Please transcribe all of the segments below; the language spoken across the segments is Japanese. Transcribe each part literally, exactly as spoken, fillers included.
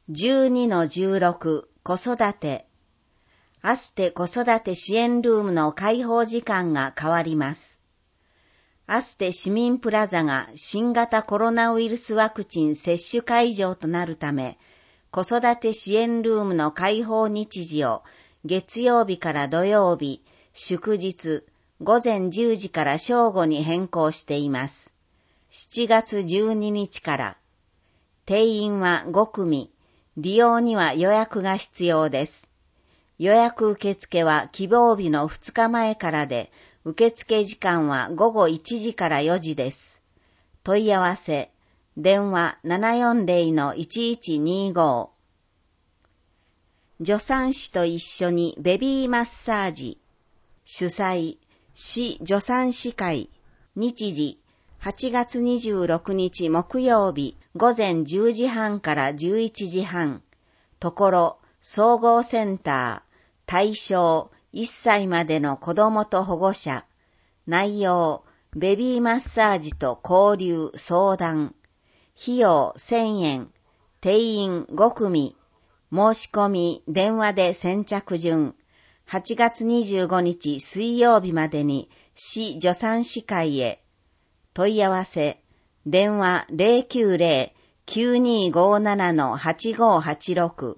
じゅうにのじゅうろく 子育て。アステ子育て支援ルームの開放時間が変わります。アステ市民プラザが新型コロナウイルスワクチン接種会場となるため、子育て支援ルームの開放日時を月曜日から土曜日、祝日、午前じゅうじから正午に変更しています。しちがつじゅうににちから。定員はごくみ、利用には予約が必要です。予約受付は希望日のふつかまえからで、受付時間はごごいちじからよじです。問い合わせ、電話 ななよんぜろのいちいちにご。助産師と一緒にベビーマッサージ。主催、市助産師会。日時、はちがつにじゅうろくにち木曜日、午前じゅうじはんからじゅういちじはん。ところ、総合センター。対象、いっさいまでの子供と保護者。内容、ベビーマッサージと交流、相談。費用せんえん。定員ごくみ。申し込み、電話で先着順。はちがつにじゅうごにち水曜日までに市助産師会へ。問い合わせ、電話 ゼロきゅうゼロ きゅうにーごーなな はちごーはちろく。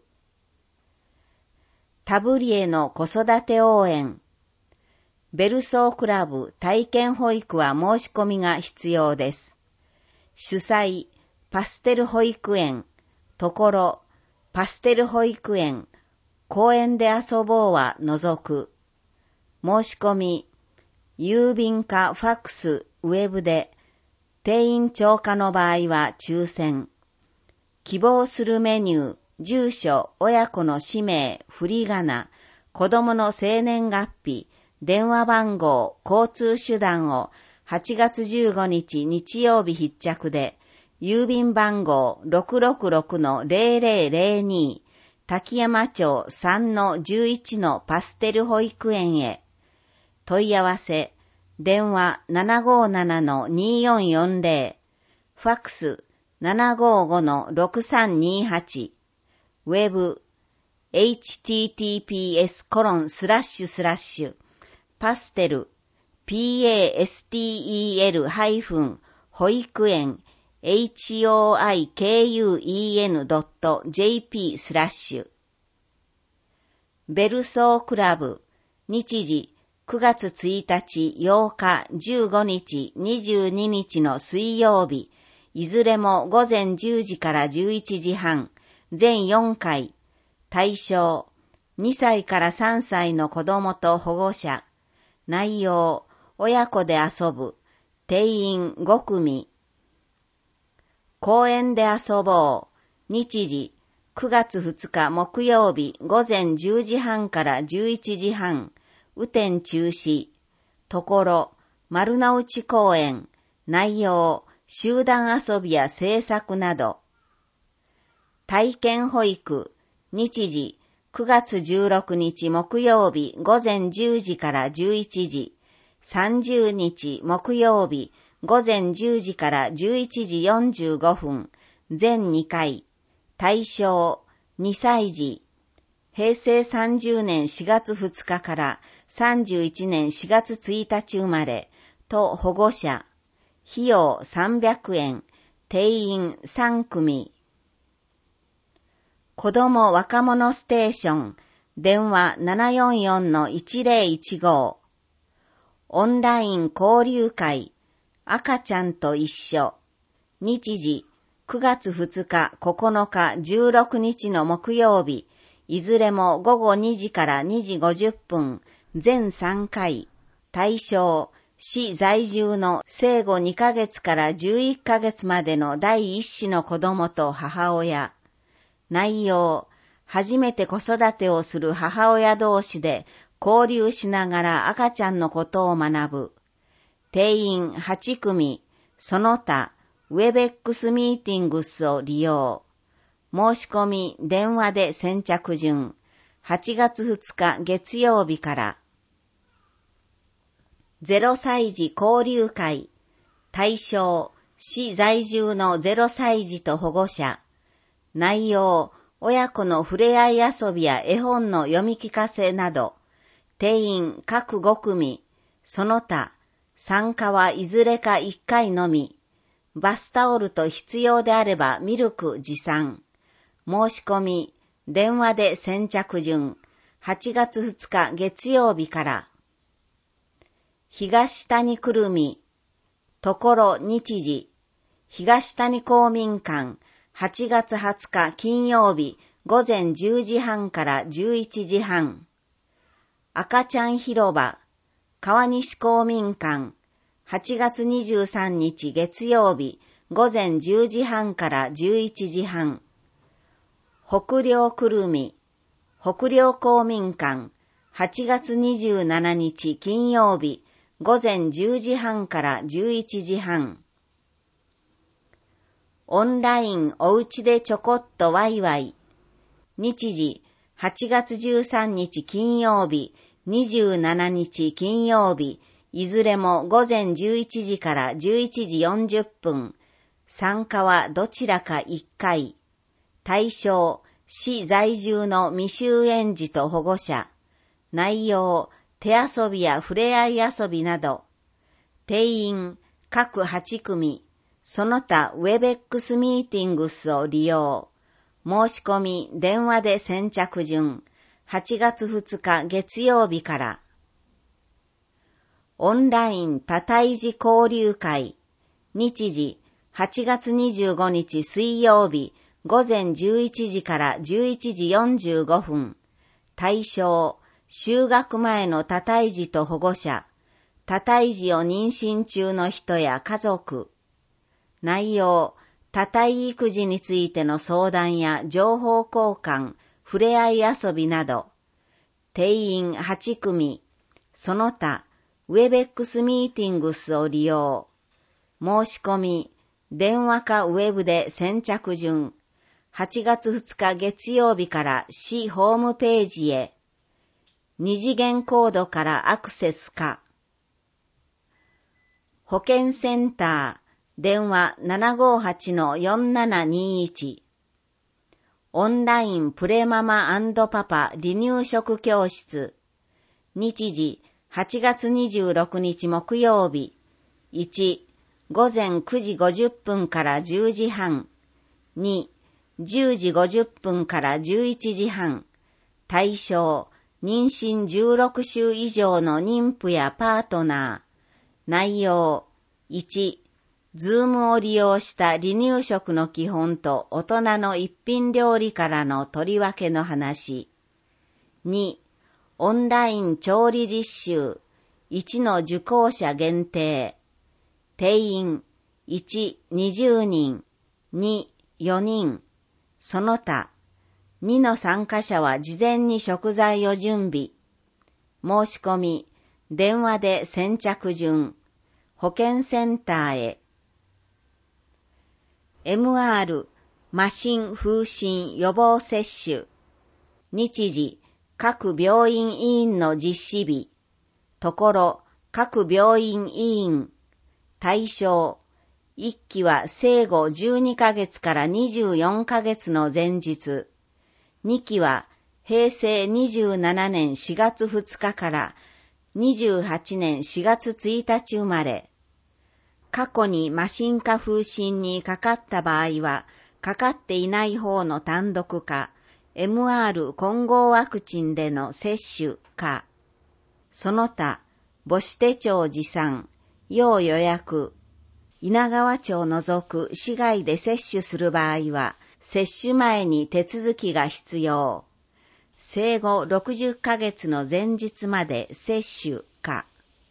タブリエの子育て応援。ベルソークラブ体験保育は申し込みが必要です。主催、パステル保育園。ところ、パステル保育園。公園で遊ぼうは除く。申し込み、郵便かファックス、ウェブで、定員超過の場合は抽選。希望するメニュー、住所、親子の氏名、振り仮名、子供の生年月日、電話番号、交通手段をはちがつじゅうごにち日曜日必着で、郵便番号 ろくろくろくのぜろぜろぜろに、滝山町 さんのじゅういち のパステル保育園へ。問い合わせ、電話 ななごーななのにーよんよんぜろ、ファックス ななごーごのろくさんにーはち、ウェブ、エイチティーティーピーエスコロンスラッシュスラッシュ、パステル、ピーエーエスティーイーエル ハイフン、保育園、エイチオーアイケーユーイーエヌドットジェーピー スラッシュ。ベルソークラブ、日時、くがつついたち、ようか、じゅうごにち、にじゅうににちの水曜日、いずれも午前じゅうじからじゅういちじはん、全よんかい、対象、にさいからさんさいの子供と保護者、内容、親子で遊ぶ、定員ごくみ。公園で遊ぼう、日時、くがつふつか木曜日午前じゅうじはんからじゅういちじはん、雨天中止。ところ、丸の内公園、内容、集団遊びや制作など。体験保育、日時、くがつじゅうろくにち木曜日午前じゅうじからじゅういちじ、さんじゅうにち木曜日午前じゅうじからじゅういちじよんじゅうごふん、全にかい、対象、にさいじ、へいせいさんじゅうねんしがつふつかからさんじゅういちねんしがつついたち生まれと保護者、費用さんびゃくえん、定員さんくみ。子ども若者ステーション、電話 ななよんよんのいちぜろいちご。オンライン交流会、赤ちゃんと一緒。日時、くがつふつか、ここのか、じゅうろくにちの木曜日、いずれもごごにじからにじごじゅっぷん、全さんかい。対象、市在住の生後にかげつからじゅういっかげつまでの第一子の子供と母親。内容、初めて子育てをする母親同士で交流しながら赤ちゃんのことを学ぶ。定員はちくみ、その他、ウェベックスミーティングスを利用。申し込み、電話で先着順。はちがつふつか月曜日から。ゼロさいじ交流会。対象、市在住のゼロさいじと保護者。内容、 親子の触れ合い遊びや絵本の読み聞かせなど、定員各ご組、その他、参加はいずれかいっかいのみ、バスタオルと必要であればミルク持参、申し込み、電話で先着順、はちがつふつか月曜日から、東谷くるみ、ところ日時、東谷公民館、はちがつはつか金曜日午前じゅうじはんからじゅういちじはん。赤ちゃん広場、川西公民館、はちがつにじゅうさんにち月曜日午前じゅうじはんからじゅういちじはん。北陵くるみ、北陵公民館、はちがつにじゅうしちにち金曜日午前じゅうじはんからじゅういちじはん。オンラインおうちでちょこっとワイワイ。日時、はちがつじゅうさんにち金曜日、にじゅうしちにち金曜日、いずれも午前じゅういちじからじゅういちじよんじゅっぷん。参加はどちらかいっかい。対象、市在住の未就園児と保護者。内容、手遊びや触れ合い遊びなど。定員、各はち組。その他 ウェベックス ミーティングスを利用。申し込み、電話で先着順。はちがつふつか月曜日から。オンライン多胎児交流会。日時、はちがつにじゅうごにち水曜日、午前じゅういちじからじゅういちじよんじゅうごふん。対象、就学前の多胎児と保護者。多胎児を妊娠中の人や家族。内容、多胎育児についての相談や情報交換、触れ合い遊びなど。定員はち組。その他、ウェベックス ミーティングスを利用。申し込み、電話かウェブで先着順。はちがつふつか月曜日から市ホームページへ。二次元コードからアクセスか。保健センター。電話 ななごはちのよんななにいち。オンラインプレママ&パパ離乳食教室。日時、はちがつにじゅうろくにち木曜日。いち、午前くじごじゅっぷんからじゅうじはん。に、じゅうじごじゅっぷんからじゅういちじはん。対象、妊娠じゅうろくしゅう以上の妊婦やパートナー。内容、いち、ズームを利用した離乳食の基本と大人の一品料理からの取り分けの話。に、オンライン調理実習。いちの受講者限定。定員。いち、にじゅうにん。に、よにん。その他。にの参加者は事前に食材を準備。申し込み。電話で先着順。保健センターへ。エムアール、麻疹風疹予防接種。日時、各病院委員の実施日。ところ、各病院委員。対象、いっきは生後じゅうにかげつからにじゅうよんかげつの前日。にきはへいせいにじゅうななねんしがつふつかからにじゅうはちねんしがつついたち生まれ。過去に麻疹か風疹にかかった場合は、かかっていない方の単独か、エムアール 混合ワクチンでの接種か、その他、母子手帳持参、要予約、稲川町除く市外で接種する場合は、接種前に手続きが必要。生後ろくじゅっかげつの前日まで接種か。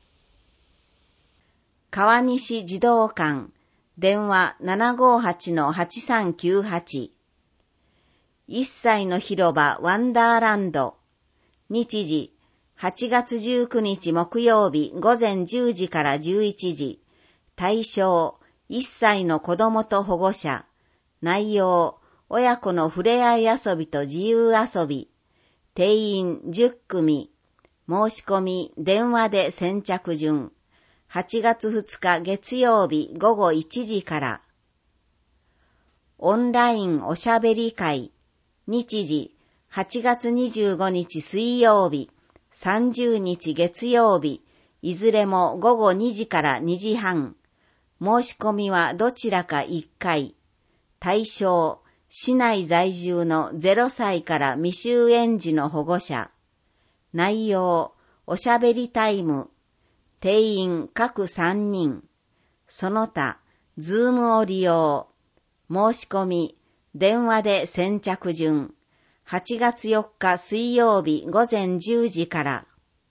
川西児童館、電話 ななごはちのはちさんきゅうはち。いっさいの広場ワンダーランド。日時、はちがつじゅうくにち木曜日午前じゅうじからじゅういちじ。対象、いっさいの子供と保護者。内容、親子の触れ合い遊びと自由遊び。定員じゅっくみ。申し込み、電話で先着順。はちがつふつか月曜日ごごいちじから。オンラインおしゃべり会。 日時、はちがつにじゅうごにち水曜日、さんじゅうにち月曜日、いずれもごごにじからにじはん。申し込みはどちらかいっかい。対象、市内在住のゼロさいから未就園児の保護者。内容、おしゃべりタイム。定員各さんにん。その他、ズームを利用。申し込み、電話で先着順。はちがつよっか水曜日ごぜんじゅうじから。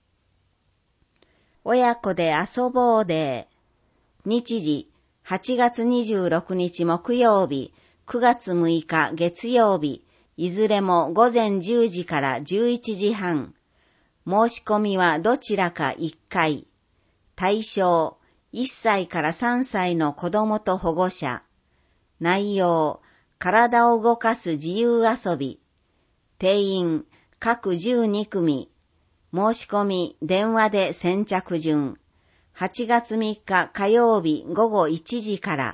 親子で遊ぼうで。日時、はちがつにじゅうろくにち木曜日、くがつむいか月曜日、いずれもごぜんじゅうじからじゅういちじはん。申し込みはどちらかいっかい。対象、いっさいからさんさいの子供と保護者。内容、体を動かす自由遊び。定員、各じゅうにくみ。申し込み、電話で先着順。はちがつみっか火曜日ごごいちじから。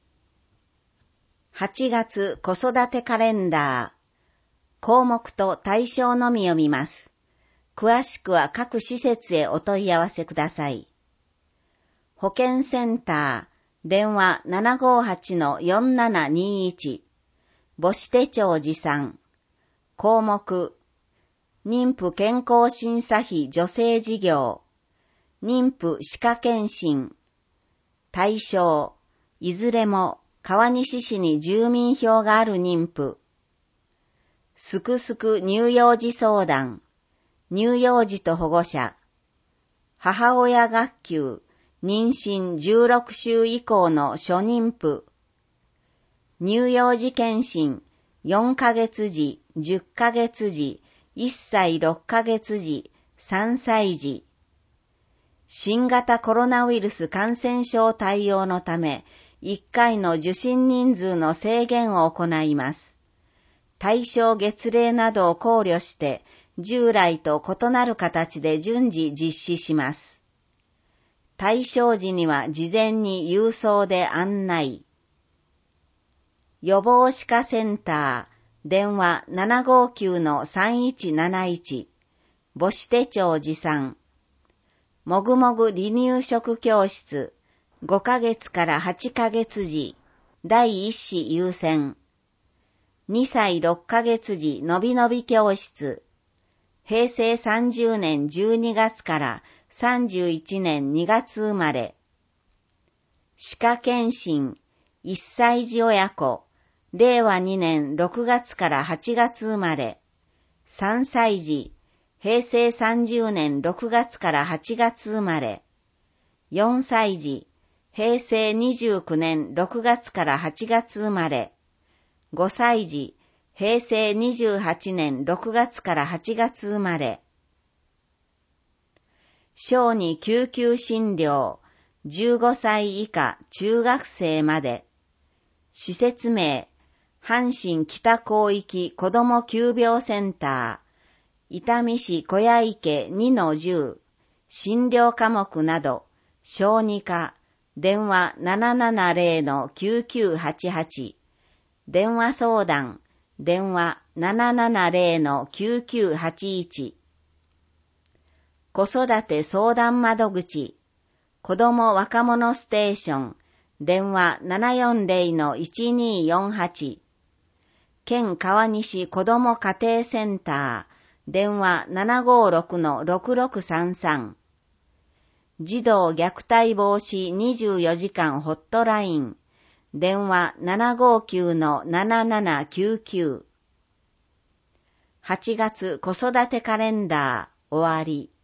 はちがつ子育てカレンダー。項目と対象のみ読みます。詳しくは各施設へお問い合わせください。保健センター、電話 ななごはちのよんななにいち。母子手帳持参。項目、妊婦健康審査費助成事業。妊婦歯科検診。対象、いずれも川西市に住民票がある妊婦。すくすく乳幼児相談。乳幼児と保護者。母親学級。妊娠じゅうろくしゅう以降の初妊婦。乳幼児検診。よんかげつじ、じゅっかげつじ、いっさいろっかげつじ、さんさいじ。新型コロナウイルス感染症対応のため、いっかいの受診人数の制限を行います。対象月齢などを考慮して、従来と異なる形で順次実施します。対象時には事前に郵送で案内。予防歯科センター、電話 ななごきゅうのさんいちなないち。母子手帳持参。もぐもぐ離乳食教室。ごかげつからはちかげつじ、だいいっ子優先。にさいろっかげつじのびのび教室。へいせいさんじゅうねんじゅうにがつからさんじゅういちねんにがつ生まれ。歯科検診、いっさい児親子。れいわにねんろくがつからはちがつ生まれ。さんさい児。へいせいさんじゅうねんろくがつからはちがつ生まれ。よんさい児。へいせいにじゅうきゅうねんろくがつからはちがつ生まれ。ごさい児。へいせいにじゅうはちねんろくがつからはちがつ生まれ。小児救急診療。じゅうごさい以下中学生まで。施設名。阪神北広域子ども急病センター。伊丹市小屋池 にのじゅう。診療科目など。小児科。電話 ななななぜろのきゅうきゅうはちはち。電話相談。電話 ななななぜろのきゅうきゅうはちいち。子育て相談窓口。子ども若者ステーション。電話 ななよんぜろのいちによんはち。県川西子ども家庭センター。電話 ななごろくのろくろくさんさん。児童虐待防止にじゅうよじかんホットライン。電話 ななごきゅうのななななきゅうきゅう。はちがつ子育てカレンダー終わり。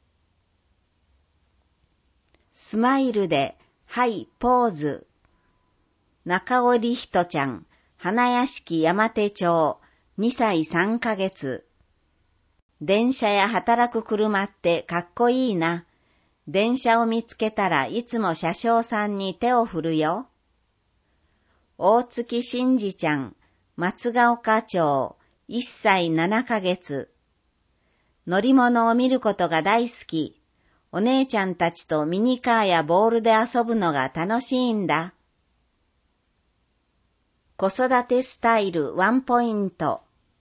スマイルで、はい、ポーズ。中織ひとちゃん、花屋敷山手町、にさいさんかげつ。電車や働く車ってかっこいいな。電車を見つけたらいつも車掌さんに手を振るよ。大月真嗣ちゃん、松ヶ丘町、いっさいななかげつ。乗り物を見ることが大好き。お姉ちゃんたちとミニカーやボールで遊ぶのが楽しいんだ。子育てスタイルワンポイント。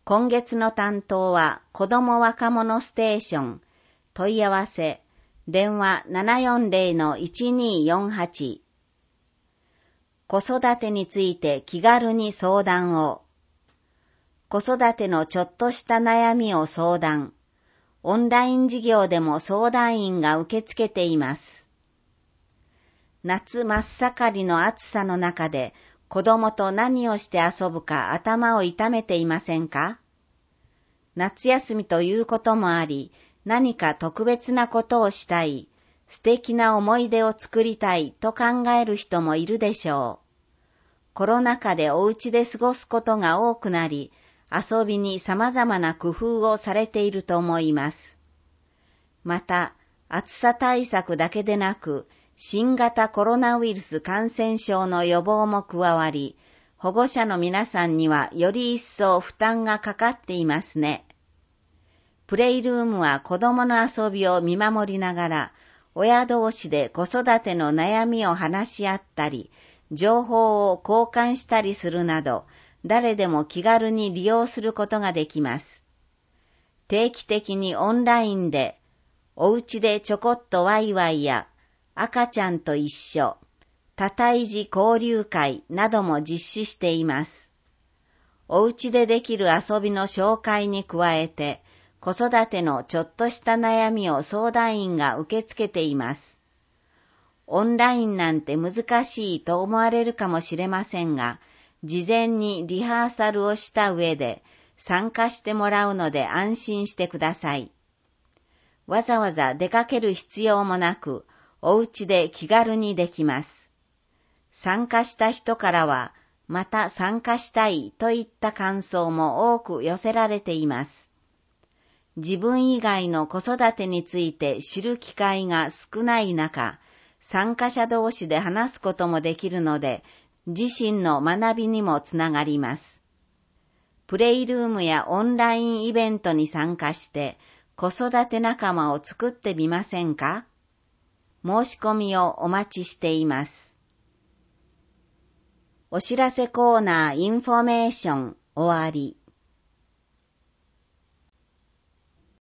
今月の担当は子ども若者ステーション。問い合わせ、電話 ななよんぜろのいちにーよんはち。子育てについて気軽に相談を。子育てのちょっとした悩みを相談。オンライン授業でも相談員が受け付けています。夏真っ盛りの暑さの中で子供と何をして遊ぶか頭を痛めていませんか？夏休みということもあり、何か特別なことをしたい、素敵な思い出を作りたいと考える人もいるでしょう。コロナ禍でお家で過ごすことが多くなり、遊びに様々な工夫をされていると思います。また、暑さ対策だけでなく、新型コロナウイルス感染症の予防も加わり、保護者の皆さんにはより一層負担がかかっていますね。プレイルームは子供の遊びを見守りながら、親同士で子育ての悩みを話し合ったり、情報を交換したりするなど、誰でも気軽に利用することができます。定期的にオンラインで、お家でちょこっとワイワイや、赤ちゃんと一緒、多胎児交流会なども実施しています。お家でできる遊びの紹介に加えて、子育てのちょっとした悩みを相談員が受け付けています。オンラインなんて難しいと思われるかもしれませんが、事前にリハーサルをした上で参加してもらうので安心してください。わざわざ出かける必要もなく、お家で気軽にできます。参加した人からは、また参加したいといった感想も多く寄せられています。自分以外の子育てについて知る機会が少ない中、参加者同士で話すこともできるので、自身の学びにもつながります。プレイルームやオンラインイベントに参加して子育て仲間を作ってみませんか？申し込みをお待ちしています。お知らせコーナーインフォメーション終わり。